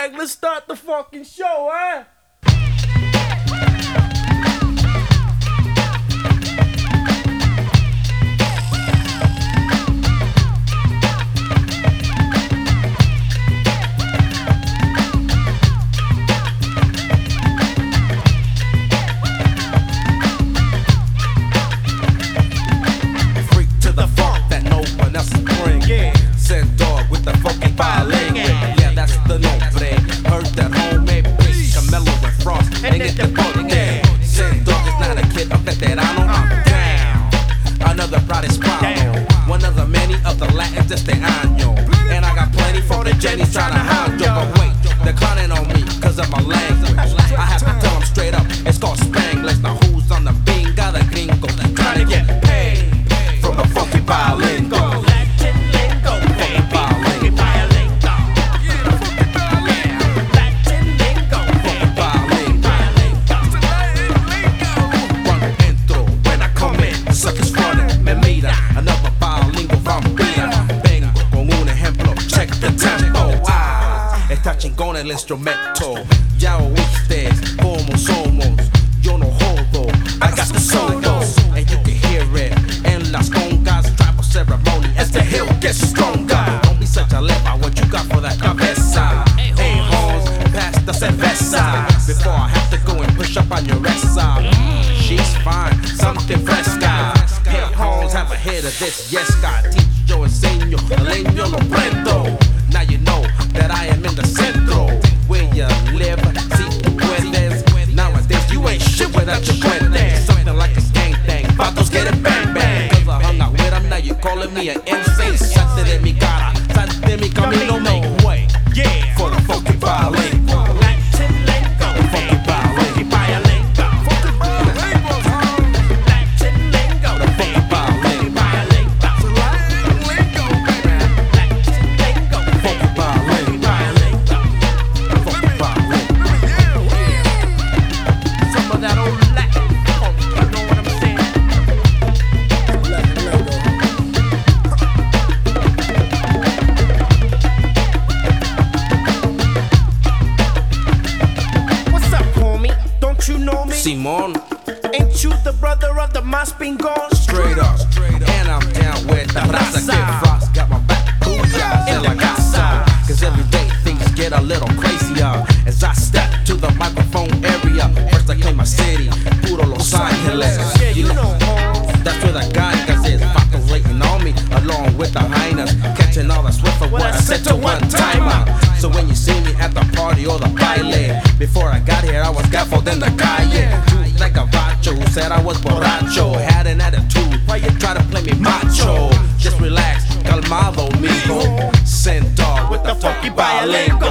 bag. Let's start the fucking show, eh? Another Pride Hispano, one of the many of the Latins de este año. And I got plenty for the Jennies trying to hide yo. But wait, they're clowning on me cause of my language. I have to tell them straight up, it's called Spanglish. Now who's on the bingo? The gringo trying to get paid from the funky bilingo. Latin lingo, Funky bilingo. Latin lingo, Funky bilingo. Cuando entro, when I come in, suckers running, me mira. Another bilingual vampira. Vengo con un ejemplo, check the tempo. Está chingón el instrumento. Ya oíste como somos. Yo no jodo, I got the solo. And you can hear it en las congas. Tribal ceremony as the hill gets stronger. Don't be such a leper, what you got for that cabeza? Hey, Holmes, pass the cerveza. Before I have to go and push up on your esa. She's fine, something fresca. Hey, Holmes, have a hit of this, yes, God. Teach yo, enseño, el leño lo prendo. Now you know that I am in the centro. Where you live, si tú puedes. Nowadays you ain't shit without your puentes. Something like a gang thing, vatos get it bang bang. Cause I hung out with him, now you calling me an insane. Salte de mi cara, salte de mi camino, make way. yeah. For the funky bilingual. Latin lingo, Funky bilingual. bilingo, Latin lingo, The funky bilingual. bilingo, Funky bilingual. Funky bilingual. some of that old Latin funk, you know what I'm saying? What's up, homie? Don't you know me? Simon, Ain't you the brother of the Mas Pingon? straight up. And I'm down with the raza que frost. Got my back, booyah, en la casa. Cause every day things get a little crazier. As I step to the microphone area. First I claim my city, puro Los Angeles. Yeah, you know, Holmes. That's where the gangas is. Vatos waiting on me, along with the hyenas. Catching all the swift of what I said to one timer. So when you see me at the party or the baile, before I got here I was gaffled in the calle. Dude like a vacho who said I was borracho. Had an attitude, why you try to play me macho? Just relax, calmado, mijo. Centaur with the funky bilingo.